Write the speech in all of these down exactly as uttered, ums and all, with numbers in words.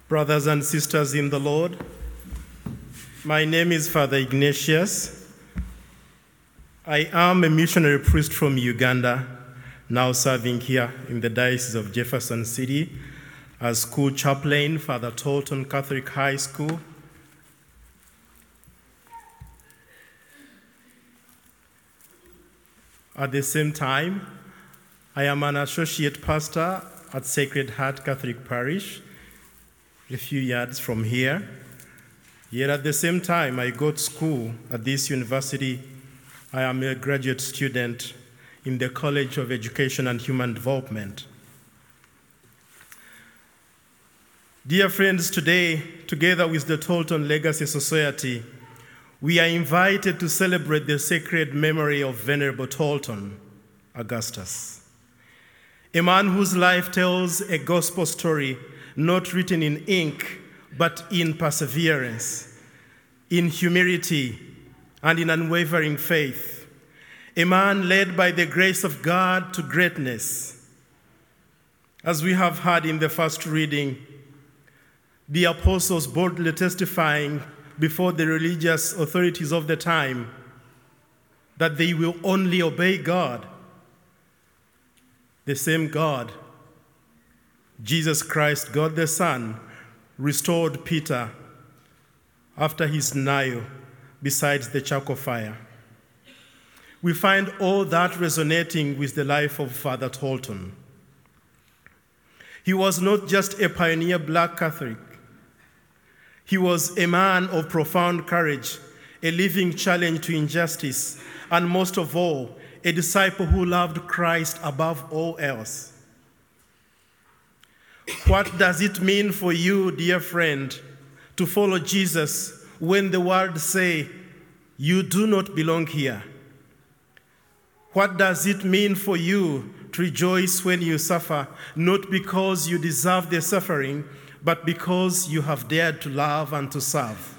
Brothers and sisters in the Lord, my name is Father Ignatius. I am a missionary priest from Uganda, now serving here in the Diocese of Jefferson City as school chaplain, Father Tolton Catholic High School. At the same time, I am an associate pastor at Sacred Heart Catholic Parish, a few yards from here. Yet at the same time, I go to school at this university. I am a graduate student in the College of Education and Human Development. Dear friends, today, together with the Tolton Legacy Society, we are invited to celebrate the sacred memory of Venerable Tolton Augustus, a man whose life tells a gospel story not written in ink, but in perseverance, in humility, and in unwavering faith. A man led by the grace of God to greatness. As we have heard in the first reading, the apostles boldly testifying before the religious authorities of the time that they will only obey God, the same God, Jesus Christ, God the Son, restored Peter after his denial beside the charcoal fire. We find all that resonating with the life of Father Tolton. He was not just a pioneer black Catholic. He was a man of profound courage, a living challenge to injustice, and most of all, a disciple who loved Christ above all else. What does it mean for you, dear friend, to follow Jesus when the world say you do not belong here? What does it mean for you to rejoice when you suffer, not because you deserve the suffering, but because you have dared to love and to serve?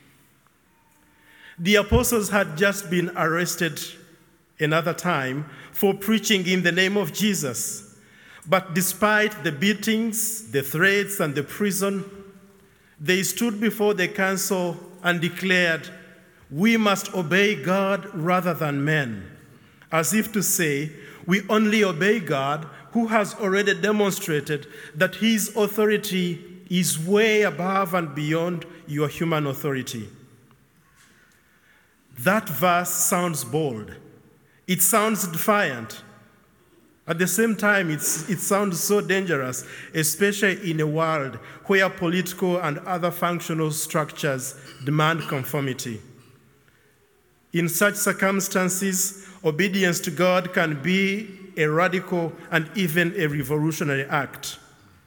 The apostles had just been arrested another time for preaching in the name of Jesus. But despite the beatings, the threats, and the prison, they stood before the council and declared, "We must obey God rather than men," as if to say, we only obey God who has already demonstrated that his authority is way above and beyond your human authority. That verse sounds bold. It sounds defiant. At the same time, it's, it sounds so dangerous, especially in a world where political and other functional structures demand conformity. In such circumstances, obedience to God can be a radical and even a revolutionary act.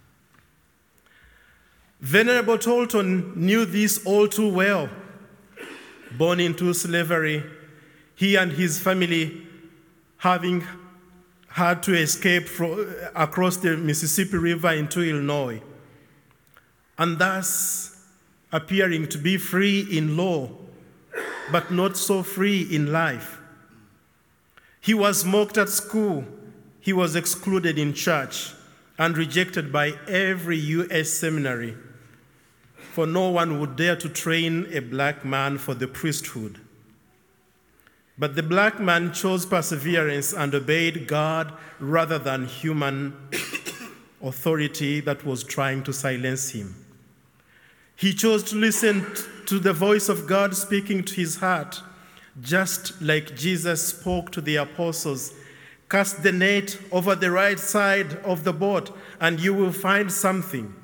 Venerable Tolton knew this all too well. Born into slavery, he and his family, having had to escape from, across the Mississippi River into Illinois, and thus appearing to be free in law, but not so free in life. He was mocked at school, he was excluded in church, and rejected by every U S seminary, for no one would dare to train a black man for the priesthood. But the black man chose perseverance and obeyed God rather than human authority that was trying to silence him. He chose to listen to the voice of God speaking to his heart, just like Jesus spoke to the apostles, "Cast the net over the right side of the boat and you will find something."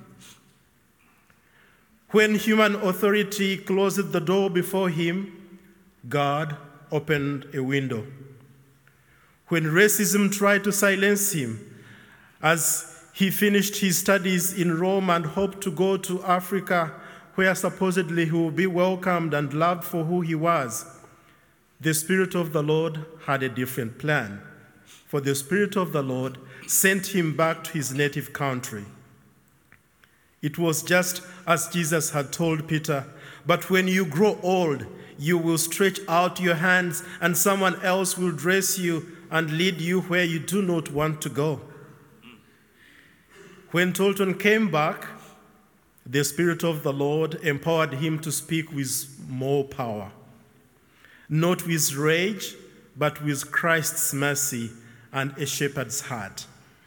When human authority closed the door before him, God opened a window. When racism tried to silence him, as he finished his studies in Rome and hoped to go to Africa, where supposedly he would be welcomed and loved for who he was, the Spirit of the Lord had a different plan, for the Spirit of the Lord sent him back to his native country. It was just as Jesus had told Peter, "But when you grow old, you will stretch out your hands and someone else will dress you and lead you where you do not want to go." When Tolton came back, the Spirit of the Lord empowered him to speak with more power, not with rage, but with Christ's mercy and a shepherd's heart.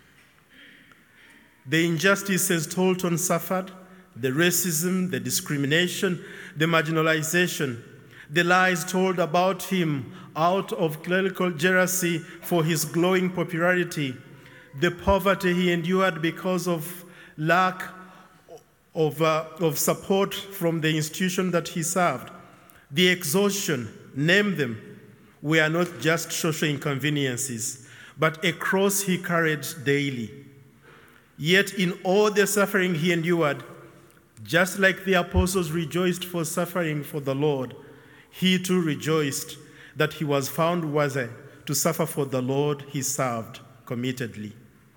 The injustices Tolton suffered, the racism, the discrimination, the marginalization, the lies told about him out of clerical jealousy for his glowing popularity, the poverty he endured because of lack of, uh, of support from the institution that he served, the exhaustion, name them, were not just social inconveniences, but a cross he carried daily. Yet in all the suffering he endured, just like the apostles rejoiced for suffering for the Lord, he too rejoiced that he was found worthy to suffer for the Lord he served committedly.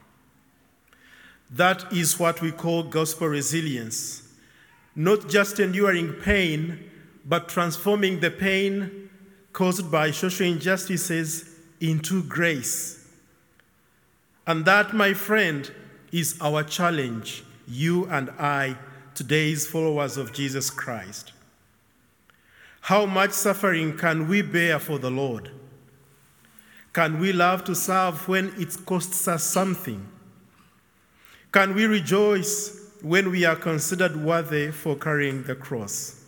That is what we call gospel resilience, not just enduring pain, but transforming the pain caused by social injustices into grace. And that, my friend, is our challenge, you and I, today's followers of Jesus Christ. How much suffering can we bear for the Lord? Can we love to serve when it costs us something? Can we rejoice when we are considered worthy for carrying the cross?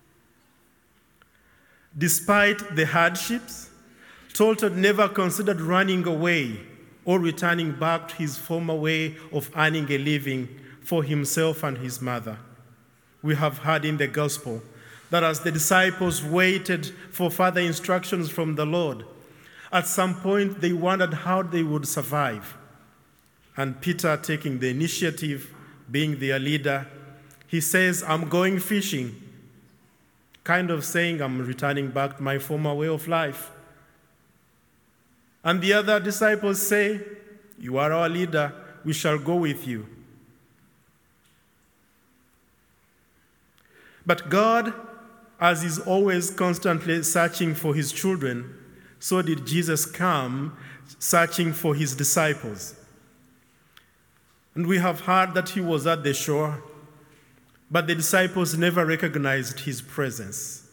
Despite the hardships, Tolton never considered running away or returning back to his former way of earning a living for himself and his mother. We have heard in the gospel that as the disciples waited for further instructions from the Lord, at some point they wondered how they would survive. And Peter, taking the initiative, being their leader, he says, I'm going fishing, kind of saying I'm returning back to my former way of life. And the other disciples say, you are our leader, we shall go with you. But God, as is always constantly searching for his children, so did Jesus come searching for his disciples. And we have heard that he was at the shore, but the disciples never recognized his presence.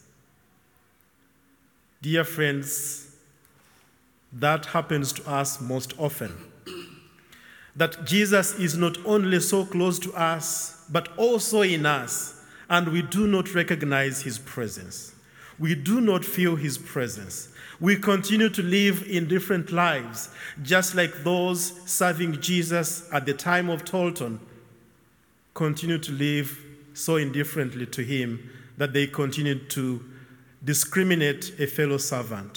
Dear friends, that happens to us most often. That Jesus is not only so close to us, but also in us, and we do not recognize his presence. We do not feel his presence. We continue to live in different lives, just like those serving Jesus at the time of Tolton continue to live so indifferently to him that they continue to discriminate a fellow servant.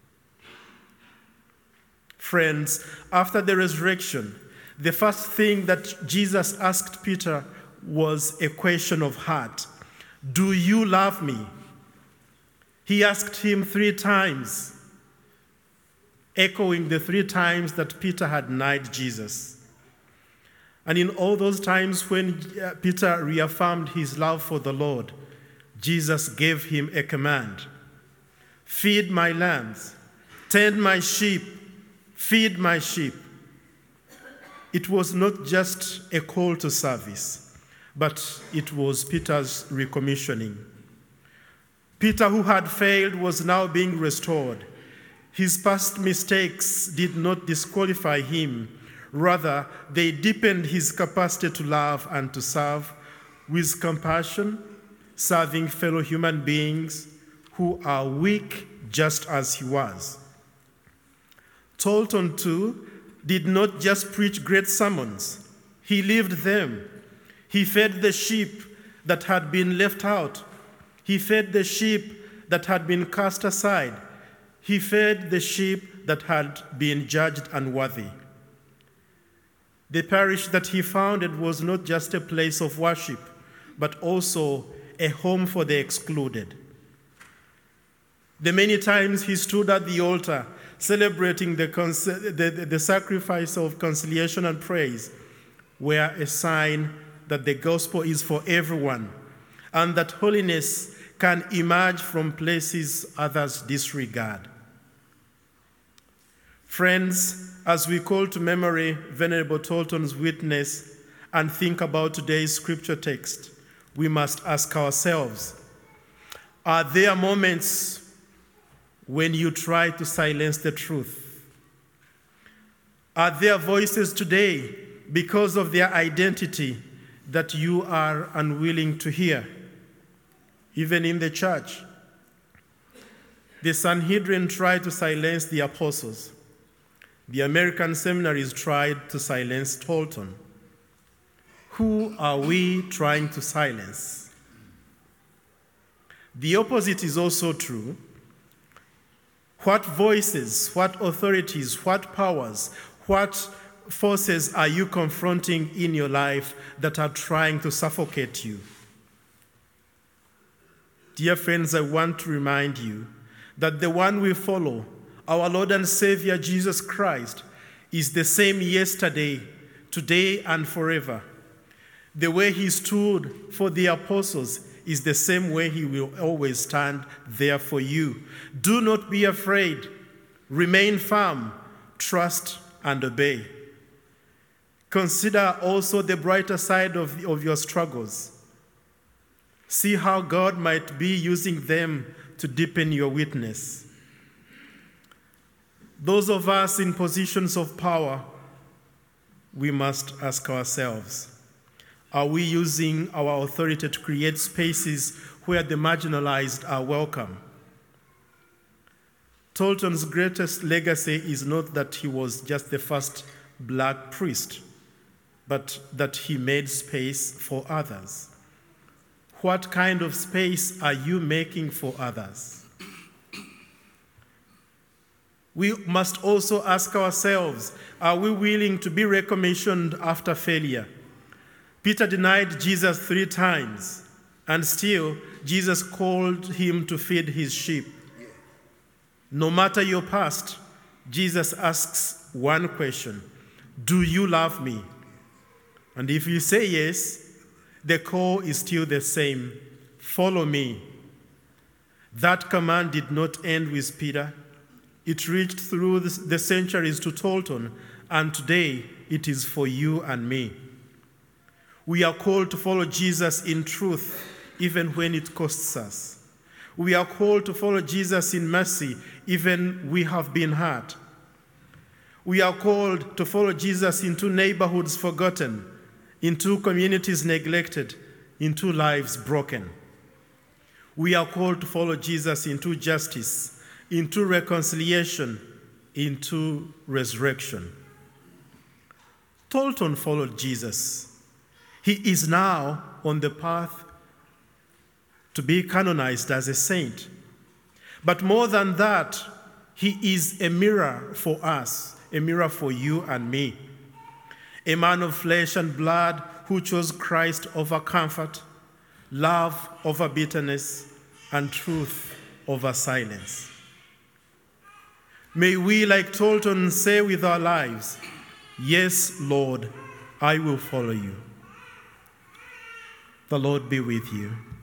Friends, after the resurrection, the first thing that Jesus asked Peter was a question of heart. Do you love me? He asked him three times, echoing the three times that Peter had denied Jesus. And in all those times when Peter reaffirmed his love for the Lord, Jesus gave him a command. Feed my lambs, tend my sheep, feed my sheep. It was not just a call to service, but it was Peter's recommissioning. Peter, who had failed, was now being restored. His past mistakes did not disqualify him. Rather, they deepened his capacity to love and to serve with compassion, serving fellow human beings who are weak just as he was. Tolton, too, did not just preach great sermons. He lived them. He fed the sheep that had been left out. He fed the sheep that had been cast aside. He fed the sheep that had been judged unworthy. The parish that he founded was not just a place of worship, but also a home for the excluded. The many times he stood at the altar celebrating the, the, the sacrifice of conciliation and praise were a sign that the gospel is for everyone and that holiness can emerge from places others disregard. Friends, as we call to memory Venerable Tolton's witness and think about today's scripture text, we must ask ourselves, are there moments when you try to silence the truth? Are there voices today, because of their identity, that you are unwilling to hear? Even in the church, the Sanhedrin tried to silence the apostles. The American seminaries tried to silence Tolton. Who are we trying to silence? The opposite is also true. What voices, what authorities, what powers, what forces are you confronting in your life that are trying to suffocate you? Dear friends, I want to remind you that the one we follow, our Lord and Savior Jesus Christ, is the same yesterday, today, and forever. The way he stood for the apostles is the same way he will always stand there for you. Do not be afraid. Remain firm. Trust and obey. Consider also the brighter side of, of your struggles. See how God might be using them to deepen your witness. Those of us in positions of power, we must ask ourselves, are we using our authority to create spaces where the marginalized are welcome? Tolton's greatest legacy is not that he was just the first black priest, but that he made space for others. What kind of space are you making for others? We must also ask ourselves, are we willing to be recommissioned after failure? Peter denied Jesus three times, and still Jesus called him to feed his sheep. No matter your past, Jesus asks one question: do you love me? And if you say yes, the call is still the same: follow me. That command did not end with Peter. It reached through the centuries to Tolton, and today it is for you and me. We are called to follow Jesus in truth, even when it costs us. We are called to follow Jesus in mercy, even we have been hurt. We are called to follow Jesus into neighborhoods forgotten, into communities neglected, into lives broken. We are called to follow Jesus into justice, into reconciliation, into resurrection. Tolton followed Jesus. He is now on the path to be canonized as a saint. But more than that, he is a mirror for us, a mirror for you and me. A man of flesh and blood who chose Christ over comfort, love over bitterness, and truth over silence. May we, like Tolton, say with our lives, "Yes, Lord, I will follow you." The Lord be with you.